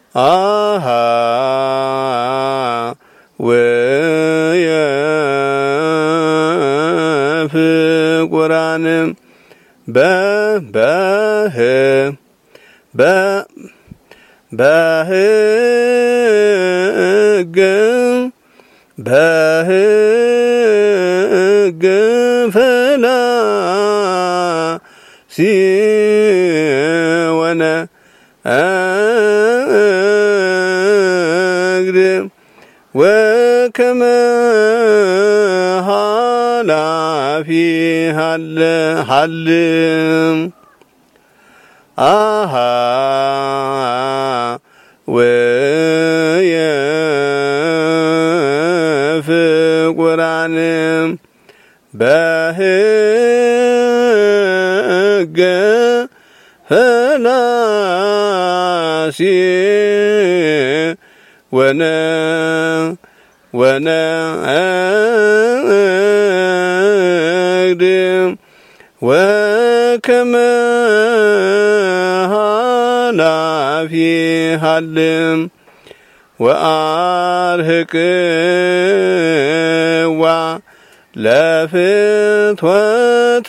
አሃ ወየፍቁራን በህግ ፈላሲ ወነግድ ወከመ ኃላፊ ሀልም አሃ ወየፍቁራን በህግ ፈላሲ ወነግድ ወከመ ኃላፊ ሀልም ወአርህቅዋ ለፍትወተ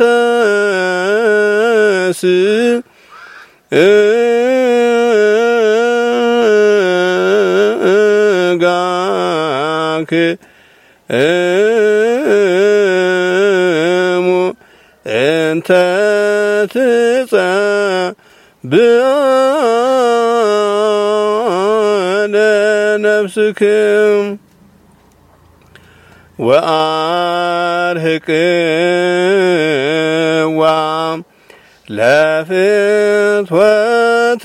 ስጋክ እሙ እንተ ትጸብአ ለነፍስክም ወአርህቅዋ ለፍትወተ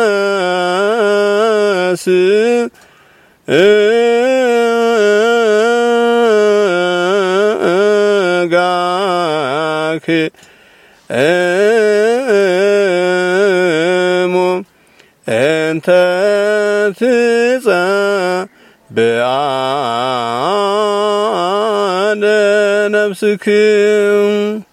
ስጋክ እሙ እንተ ትጸብአ ለነፍስክም